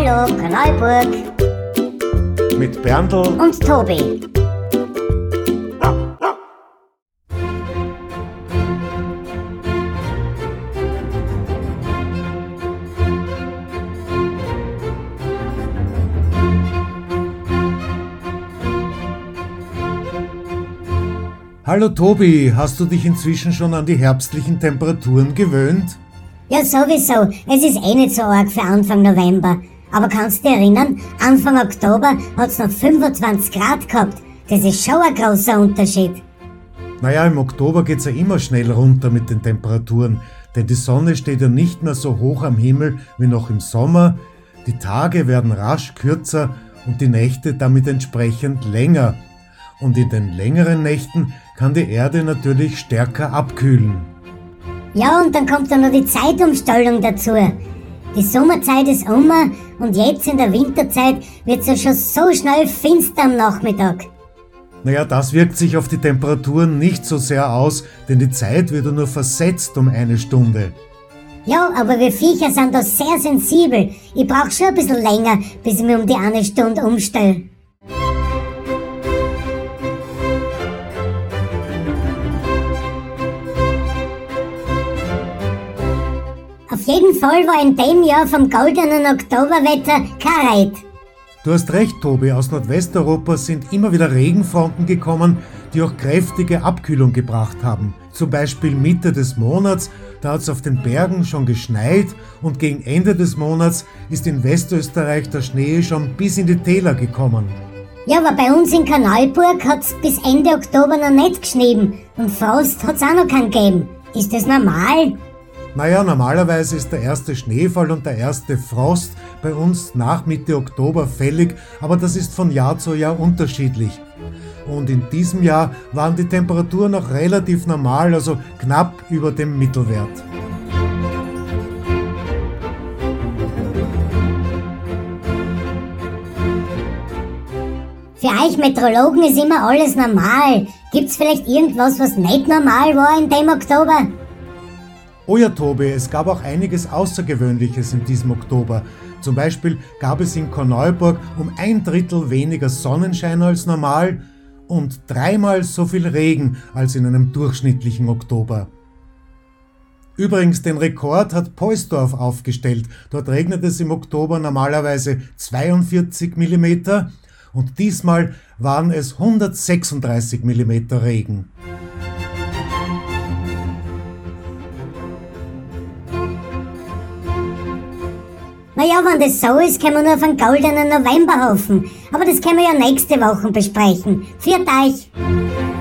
Hallo, Kanalburg. Mit Berndl Und Tobi. Hallo Tobi, hast du dich inzwischen schon an die herbstlichen Temperaturen gewöhnt? Ja, sowieso. Es ist eh nicht so arg für Anfang November. Aber kannst du dich erinnern, Anfang Oktober hat's noch 25 Grad gehabt. Das ist schon ein großer Unterschied. Naja, im Oktober geht's ja immer schnell runter mit den Temperaturen, denn die Sonne steht ja nicht mehr so hoch am Himmel wie noch im Sommer. Die Tage werden rasch kürzer und die Nächte damit entsprechend länger. Und in den längeren Nächten kann die Erde natürlich stärker abkühlen. Ja, und dann kommt dann noch die Zeitumstellung dazu. Die Sommerzeit ist um und jetzt in der Winterzeit wird's ja schon so schnell finster am Nachmittag. Naja, das wirkt sich auf die Temperaturen nicht so sehr aus, denn die Zeit wird ja nur versetzt um 1 Stunde. Ja, aber wir Viecher sind da sehr sensibel. Ich brauch schon ein bisschen länger, bis ich mich um die 1 Stunde umstelle. Auf jeden Fall war in dem Jahr vom goldenen Oktoberwetter kein Reit. Du hast recht, Tobi, aus Nordwesteuropa sind immer wieder Regenfronten gekommen, die auch kräftige Abkühlung gebracht haben. Zum Beispiel Mitte des Monats, da hat es auf den Bergen schon geschneit und gegen Ende des Monats ist in Westösterreich der Schnee schon bis in die Täler gekommen. Ja, aber bei uns in Kanalburg hat's bis Ende Oktober noch nicht geschnien und Frost hat's auch noch keinen gegeben. Ist das normal? Naja, normalerweise ist der erste Schneefall und der erste Frost bei uns nach Mitte Oktober fällig, aber das ist von Jahr zu Jahr unterschiedlich. Und in diesem Jahr waren die Temperaturen noch relativ normal, also knapp über dem Mittelwert. Für euch Meteorologen ist immer alles normal. Gibt's vielleicht irgendwas, was nicht normal war in dem Oktober? Oh ja, Tobi, es gab auch einiges Außergewöhnliches in diesem Oktober. Zum Beispiel gab es in Korneuburg um 1/3 weniger Sonnenschein als normal und 3-mal so viel Regen als in einem durchschnittlichen Oktober. Übrigens, den Rekord hat Poisdorf aufgestellt. Dort regnet es im Oktober normalerweise 42 mm und diesmal waren es 136 mm Regen. Naja, wenn das so ist, können wir nur auf einen goldenen November hoffen. Aber das können wir ja nächste Woche besprechen. Viert euch!